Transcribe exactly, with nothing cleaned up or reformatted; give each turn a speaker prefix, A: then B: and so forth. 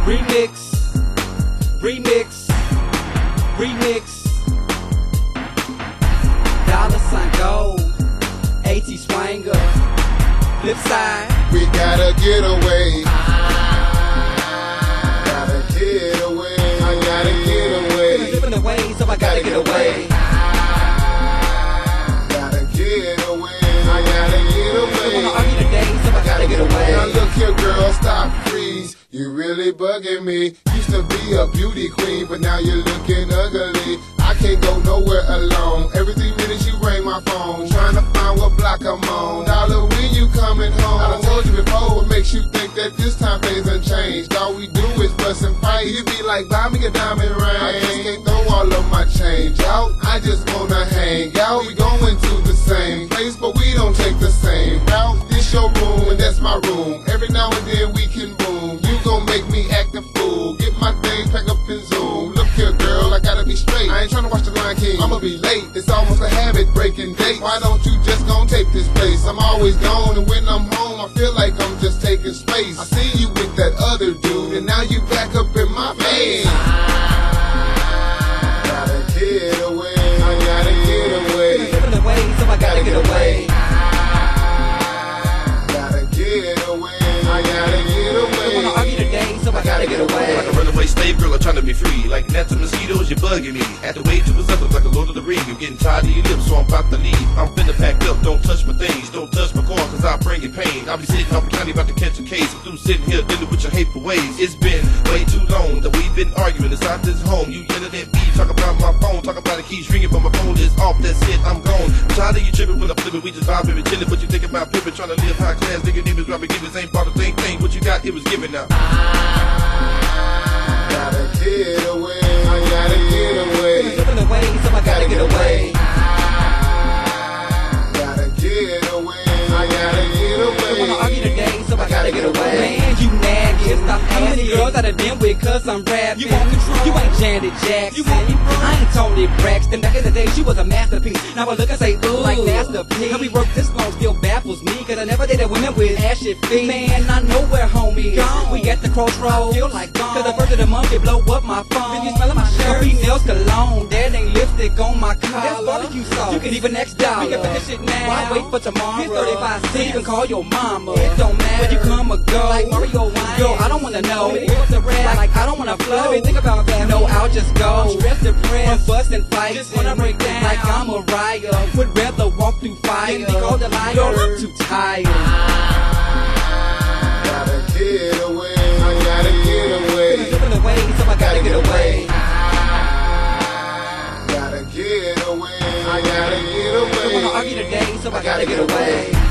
A: Remix, remix, remix. Dollar sign gold, AT Swanger. Flip side,
B: we gotta get away. Gotta get away. I gotta get away.
A: Living the way, so I gotta get away.
B: Gotta get away. I gotta get away.
A: Wanna argue today, so I gotta get away.
B: Now look here, girl, stop, freeze. You really bugging me. Used to be a beauty queen, but now you're looking ugly. I can't go nowhere alone. Every three minutes you ring my phone, trying to find what block I'm on. Dollar, when you coming home? I done told you before, what makes you think that this time things done changed? All we do is fuss and fight. You be like, buy me a diamond ring. I just can't throw all of my change out. I just wanna hang out. We going to the same place, but we don't take the same route. This your room and that's my room. Every now and then we can boom. You gon' make me act a fool. Get my things pack up and zoom. Look here, girl, I gotta be straight. I ain't tryna watch the Lion King. I'ma be late. It's almost a habit breaking date. Why don't you just gon' take this place? I'm always gone, and when I'm home, I feel like I'm just taking space. I see you with that other dude, and now you back up in my face. Gotta get away. I gotta get away.
A: Living the way, so I gotta get away.
B: Gotta get away. I gotta get away.
A: Wanna argue today, so I gotta get away.
C: Like a runaway slave girl, I'm trying to be free. Like gnats and mosquitoes, you're bugging me. At the way to resemble like a Lord of the Ring. I'm getting tired of your lips, so I'm about to leave. I'm finna pack up, don't touch my things. Don't touch my car, cause I'll bring you pain. I'll be sitting off the county about to catch a case. I'm through sitting here dealing with your hateful ways. It's been way too long that we've been arguing. It's not this home. You yelling at me, talk about my phone. Talk about it keeps ringing, but my phone is off. That's it, I'm gone. I'm tired of you tripping when I'm flipping. We just vibing and chilling. What you think about pimping? Trying to live high class. Nigga, name is robbing, giving same part of the same thing. What you got, it was given now.
B: Gotta get away. I gotta get away.
A: Living the way, so I gotta get away.
B: Gotta get away. I gotta get away.
A: Wanna argue today, so I gotta get away. Man, you nagging. Stop How many girls I done been with, cause I'm rapping. You want control? You ain't Janet Jackson. You want I ain't Tony Braxton. Back in the day, she was a masterpiece. Now I look and say, ooh, like Master P. How we work this long still baffles me, cause I never dated women with ashy feet. Man, I know where homie is. Gone. We at the crossroads. I feel like gone. Cause the first of the month, it blow up my phone. Then you smelling my shirt. Nails cologne. That ain't lipstick on my collar. That's barbecue sauce. You can even next dollar. We can finish it now. Why wait for tomorrow? Here's thirty-five cents. You can call your mama. It don't matter where you come or go. Like Mario Wine. Girl, I don't wanna know. What's the rap? Like I don't wanna flow. Let me think about that. No, I'll just go. I'm stressed, depressed, from busting fights. Just wanna break down like I'm a riot. Would rather walk through fire than be called a liar. Girl, I'm too tired.
B: Gotta get away. I gotta get away.
A: Living the way, so I gotta get away.
B: Gotta get away. I gotta get away.
A: Wanna argue today, so I gotta get away.